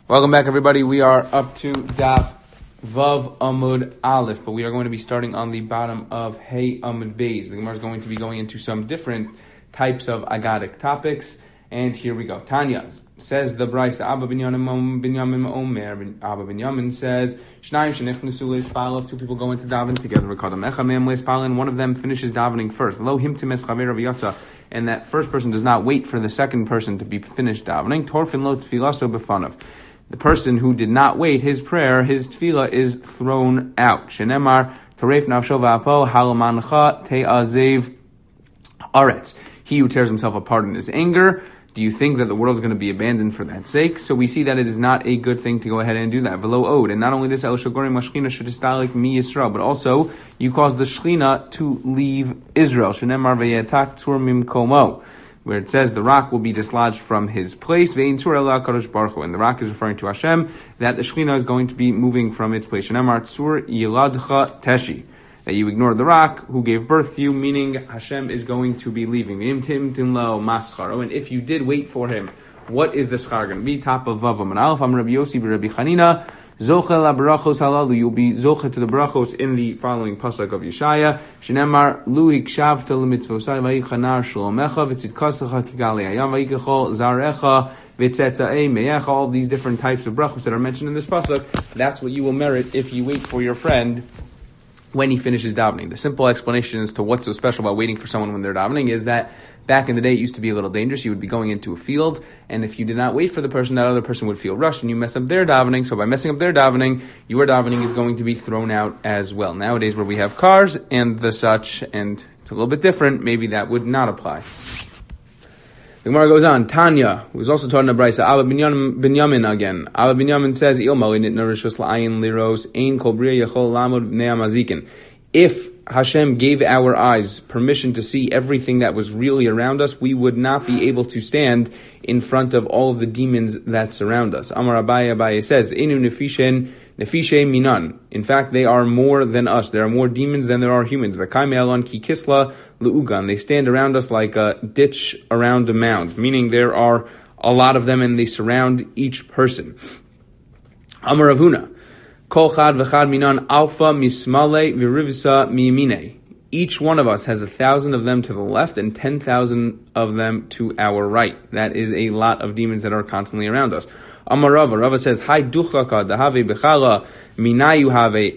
Welcome back, everybody. We are up to Daf Vav Amud Aleph, but we are going to be starting on the bottom of Hey Amud Beis. The Gemara is going to be going into some different types of agadic topics, and here we go. Tanya says the Brisa, Abba Binyamin Omer, Abba Binyamin says, Shnayim shenichnasu le'espal, if two people go into daven together, and one of them finishes davening first. Lo himtim es chaver v'yatza, and that first person does not wait for the second person to be finished davening. Torfin lo tfilaso b'fanav. The person who did not wait, his prayer, his tefillah is thrown out. Shenemar, Taref nafsho v'apo, halamancha te'azev aretz. He who tears himself apart in his anger, do you think that the world is going to be abandoned for that sake? So we see that it is not a good thing to go ahead and do that. V'lo od. And not only this, el shagori mashchina shedistalik mi Yisrael, but also you cause the shchina to leave Israel. Shenemar v'yetak tur mimkomo, where it says the rock will be dislodged from his place. And the rock is referring to Hashem, that the Shekhinah is going to be moving from its place. That you ignore the rock who gave birth to you, meaning Hashem is going to be leaving. And if you did wait for him, what is the schar going to be? Top of Vav Amud Aleph, Rabbi Yossi b'Rabbi Chanina, Zoche la brachos halalu, you'll be zoche to the brachos in the following pasuk of Yeshaya. Shenemar lu hikshavta lemitzvosai vayichanar shlomecha v'tzidkasecha kigali hayam vayikachol zarecha v'tzetzae meyecha. All these different types of brachos that are mentioned in this pasuk, that's what you will merit if you wait for your friend when he finishes davening. The simple explanation as to what's so special about waiting for someone when they're davening is that back in the day, it used to be a little dangerous. You would be going into a field, and if you did not wait for the person, that other person would feel rushed, and you mess up their davening. So by messing up their davening, your davening is going to be thrown out as well. Nowadays, where we have cars and the such, and it's a little bit different, maybe that would not apply. The Gemara goes on. Tanya, who is also taught in the Brisa, Abba Binyamin again. Abba Binyamin says, if Hashem gave our eyes permission to see everything that was really around us, we would not be able to stand in front of all of the demons that surround us. Amar Abaye says, Inu nefishe minan. In fact, they are more than us. There are more demons than there are humans. V'kai me'alon ki kisla le'ugan. They stand around us like a ditch around a mound, meaning there are a lot of them and they surround each person. Amar Rav Huna, Kol chad v'chad minan alpha mismale v'rivsa miyamine. Each one of us has 1,000 of them to the left and 10,000 of them to our right. That is a lot of demons that are constantly around us. Amar Rava says, Hai duchaka dahave bechala minayu have.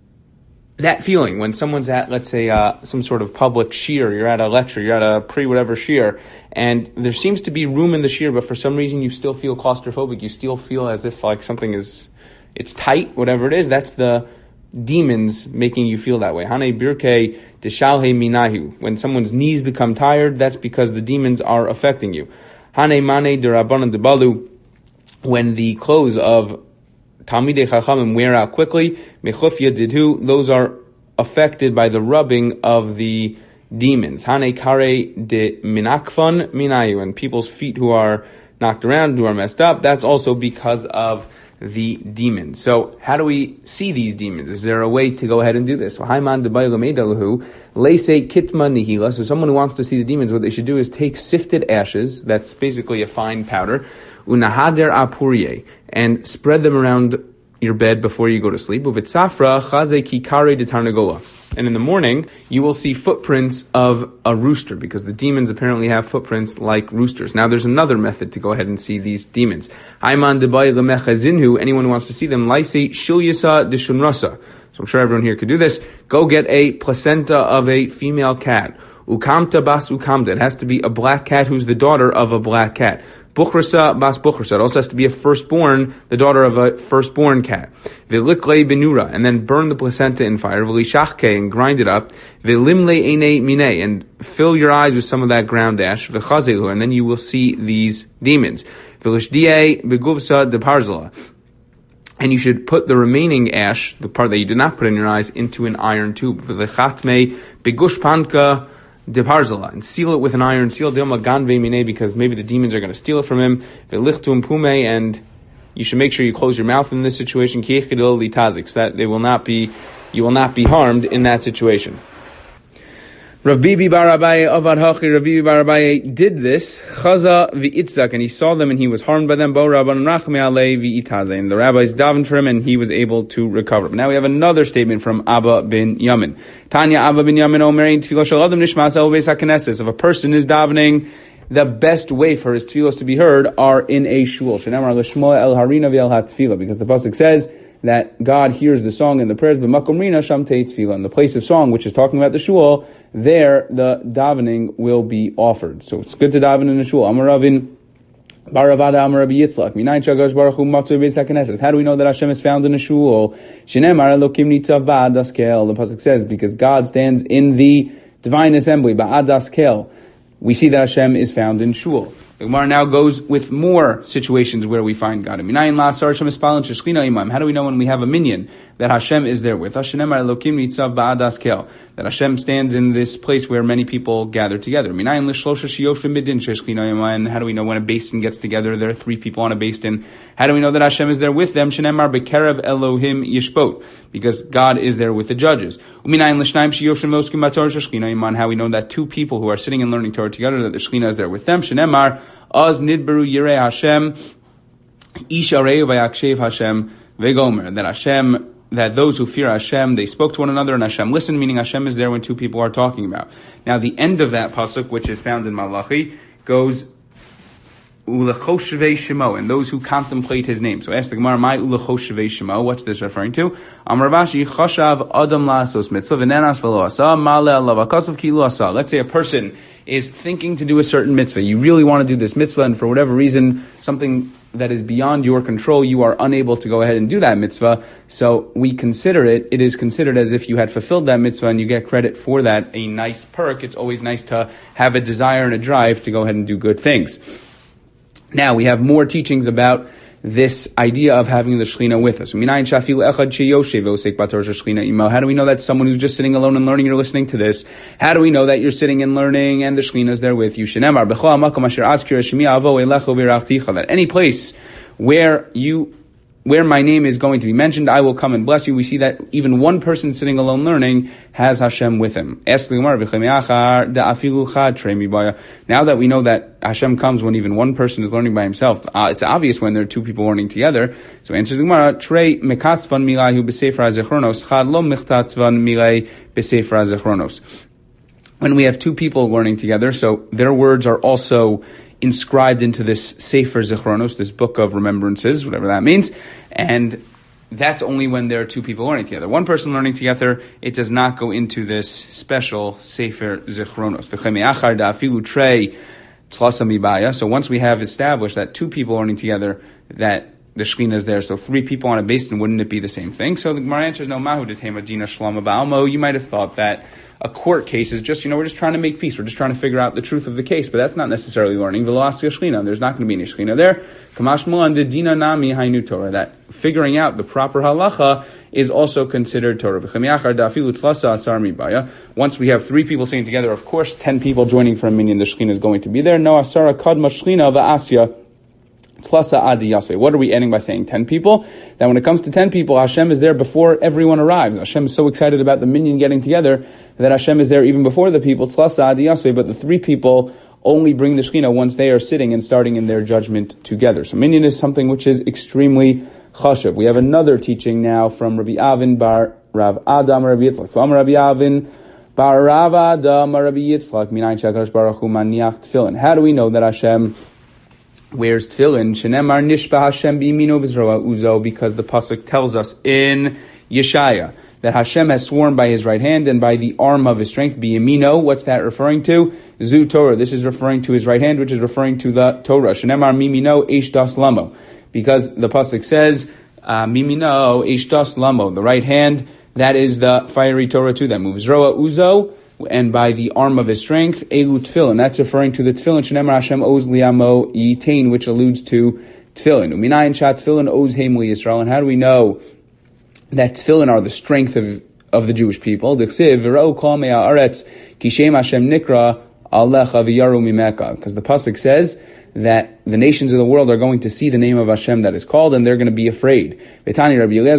That feeling when someone's at, let's say, some sort of public shir, you're at a lecture, you're at a pre-whatever shir, and there seems to be room in the shir, but for some reason you still feel claustrophobic, you still feel as if like something is, it's tight, whatever it is, that's the demons making you feel that way. Hane birke deshalhe minahu. When someone's knees become tired, that's because the demons are affecting you. Hane mane derabanan debalu. When the clothes of Talmidei Chachamim wear out quickly, mechufya didhu, those are affected by the rubbing of the demons. Hane kare de minakfan minayu. And people's feet who are knocked around, who are messed up, that's also because of the demons. So how do we see these demons? Is there a way to go ahead and do this? So Haiman debaylamedalahu leise kitma nihila. So someone who wants to see the demons, what they should do is take sifted ashes, that's basically a fine powder, unahader apurye, and spread them around your bed before you go to sleep. Uvitzafra chaze kikare de tarnagola. And in the morning, you will see footprints of a rooster, because the demons apparently have footprints like roosters. Now, there's another method to go ahead and see these demons. Ayman debay lemechazinhu, anyone who wants to see them, laisi shilyasa de shunrasa. So I'm sure everyone here could do this. Go get a placenta of a female cat. Ukamta bas ukamta. It has to be a black cat who's the daughter of a black cat. Bukhrasa bas bukhrasa. It also has to be a firstborn, the daughter of a firstborn cat. V'likle benura, and then burn the placenta in fire. V'lishachke, and grind it up. V'limle ene mine, and fill your eyes with some of that ground ash. V'chazelu, and then you will see these demons. V'lishdie beguvsa de parzala. And you should put the remaining ash, the part that you did not put in your eyes, into an iron tube. V'lechatme begushpanka de parzala, and seal it with an iron seal, because maybe the demons are going to steal it from him. And you should make sure you close your mouth in this situation, so that you will not be harmed in that situation. Rav Bibi bar Abaye avad hachi. Rav Bibi bar Abaye did this. Chaza v'itzak, and he saw them and he was harmed by them. Bo Rabban Rachmei alei v'itazeh, and the rabbis davened for him and he was able to recover. Now we have another statement from Abba bin Yamin. Tanya Abba bin Yamin omerein tefillah shel adam nishmas el beis haKnesses. If a person is davening, the best way for his tefillos to be heard are in a shul. Shenamar l'shmoa el harina v'el ha-tefillah, because the pasuk says that God hears the song and the prayers, b'makom rina sham tei tefillah. In the place of song, which is talking about the shul, there the davening will be offered. So it's good to daven in the shul. Amaravin Baravada Amar Rabbi Yitzchak. Minayin shagash baruch hu matzu beis haKnesses. How do we know that Hashem is found in the shul? Shenemar Elokim nitzav ba'adas kel. The pasuk says because God stands in the divine assembly, ba'adas kel. We see that Hashem is found in shul. The Gemara now goes with more situations where we find God. How do we know when we have a minyan that Hashem is there with us? That Hashem stands in this place where many people gather together. And how do we know when a basin gets together, there are three people on a basin? How do we know that Hashem is there with them? Because God is there with the judges. How we know that two people who are sitting and learning Torah together, that the Shekhinah is there with them? Az nidberu yirei Hashem, ish areu vayakshev Hashem vegomer. That those who fear Hashem, they spoke to one another and Hashem listened, meaning Hashem is there when two people are talking about. Now the end of that pasuk, which is found in Malachi, goes Ulechoshvei Shemo, and those who contemplate His name. So ask the Gemara, my Ulechoshvei Shemo, what's this referring to? Amar Rashi, Chashav Adam Lasos Mitzvah V'nenas V'lo Asa Male Alav Akasav Ki Lo Asa. Let's say a person is thinking to do a certain mitzvah. You really want to do this mitzvah, and for whatever reason, something that is beyond your control, you are unable to go ahead and do that mitzvah. So it is considered as if you had fulfilled that mitzvah, and you get credit for that, a nice perk. It's always nice to have a desire and a drive to go ahead and do good things. Now, we have more teachings about this idea of having the Shekhinah with us. How do we know that someone who's just sitting alone and learning, you're listening to this? How do we know that you're sitting and learning and the Shekhinah is there with you? That any place where my name is going to be mentioned, I will come and bless you. We see that even one person sitting alone learning has Hashem with him. Now that we know that Hashem comes when even one person is learning by himself, it's obvious when there are two people learning together. So answers the Gemara, Trei mekatzvan milahu b'sefer hazechronos, chad lo mechtatzvan milay b'sefer hazechronos. When we have two people learning together, so their words are also inscribed into this Sefer Zechronos, this book of remembrances, whatever that means, and that's only when there are two people learning together. One person learning together, it does not go into this special Sefer Zechronos. So once we have established that two people learning together, that the Shekhinah is there, so three people on a basin, wouldn't it be the same thing? So the Gemara answers, no, Mahu Detema Dina Shlama Ba'almo. You might have thought that a court case is just, we're just trying to make peace. We're just trying to figure out the truth of the case, but that's not necessarily learning. There's not going to be any Shekhinah there. That figuring out the proper halacha is also considered Torah. Once we have three people sitting together, of course, 10 people joining for a minyan, the Shekhinah is going to be there. No asara kadma Shekhinah va'asya. What are we adding by saying 10 people? That when it comes to 10 people, Hashem is there before everyone arrives. Hashem is so excited about the minyan getting together that Hashem is there even before the people. But the three people only bring the Shekhinah once they are sitting and starting in their judgment together. So minyan is something which is extremely chashuv. We have another teaching now from Rabbi Avin bar Rav Adam Rabbi Yitzchak. Rabbi Avin bar Rav Adam Rabbi Yitzchak. Minayin shakadosh baruch hu maniach tefillin. How do we know that Hashem wears tefillin? Shenemar nishba Hashem b'yamino v'zroa uzo, because the pasuk tells us in Yeshaya that Hashem has sworn by His right hand and by the arm of His strength. B'yamino, what's that referring to? Zu Torah. This is referring to His right hand, which is referring to the Torah. Shenemar mimino eish das lamo, because the pasuk says mimino eish das lamo, the right hand, that is the fiery Torah to them. Uvzroa uzo, and by the arm of His strength, elu tefillin. That's referring to the tefillin. Shenemar Hashem oz liamo yitain, which alludes to tefillin. Uminayin shat tefillin oz heim li Yisrael. And how do we know that tefillin are the strength of the Jewish people? D'chsiv v'ra'u kol me'ha'aretz ki shem Hashem nikra alecha v'yaru mimeka. Because the pasuk says that the nations of the world are going to see the name of Hashem that is called, and they're going to be afraid. This is referring to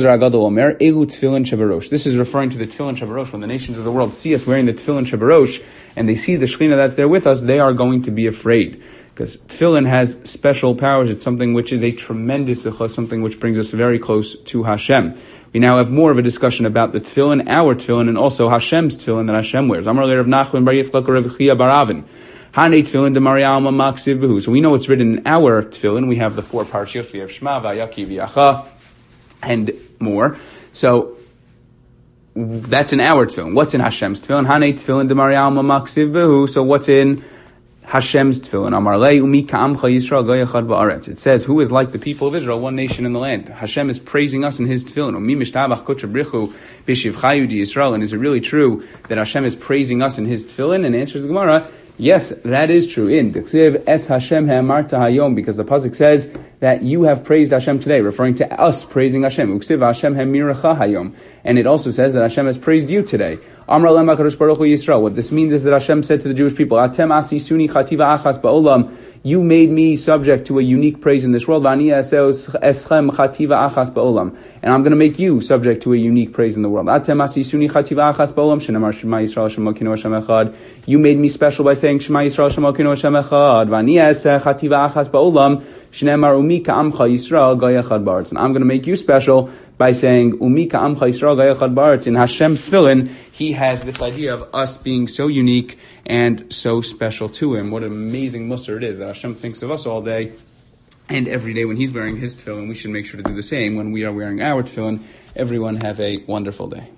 the tefillin shabarosh. When the nations of the world see us wearing the tefillin shabarosh, and they see the Shekhinah that's there with us, they are going to be afraid. Because tefillin has special powers. It's something which is a tremendous zechus, something which brings us very close to Hashem. We now have more of a discussion about the tefillin, our tefillin, and also Hashem's tefillin that Hashem wears. Amar Rav Nachman bar Yitzchak Rav Chia bar Avin. Hanei tefillin de Marialma maksiv behu. So we know it's written in our tefillin. We have the 4 parshios. We have Shema, Vayaki, V'yacha, and more. So that's in our tefillin. What's in Hashem's tefillin? Hanei tefillin de Marialma maksiv behu. So what's in Hashem's tefillin? Amar lei umi ka'amcha Yisrael goyachad ba'aretz. It says, who is like the people of Israel, one nation in the land? Hashem is praising us in His tefillin. Umi mishtabach kutcha brichu b'shivchayu di Yisrael. And is it really true that Hashem is praising us in His tefillin? And answers the Gemara, yes, that is true. In D'chsiv es Hashem ha'amarta hayom, because the pasuk says that you have praised Hashem today, referring to us praising Hashem. Uksiv Hashem ha'miracha hayom, and it also says that Hashem has praised you today. Amar lem HaKadosh Baruch Hu Yisrael. What this means is that Hashem said to the Jewish people, Atem asisuni chativa achas ba'olam. You made me subject to a unique praise in this world. V'ani eschem chativa achas ba'olam. And I'm going to make you subject to a unique praise in the world. Atem asisuni chativa achas ba'olam. Shenamar Shema Yisrael Hashem Elokeinu Hashem Echad. You made me special by saying Shema Yisrael Hashem Elokeinu Hashem Echad. V'ani eschem chativa achas ba'olam. Shenamar umi ka'amcha Yisrael goyachad ba'aretz. And I'm going to make you special by saying Umi ka'amcha Yisrael goyachad ba'aretz. In Hashem's tefillin, He has this idea of us being so unique and so special to Him. What an amazing musar it is that Hashem thinks of us all day and every day when He's wearing His tefillin. We should make sure to do the same when we are wearing our tefillin. Everyone have a wonderful day.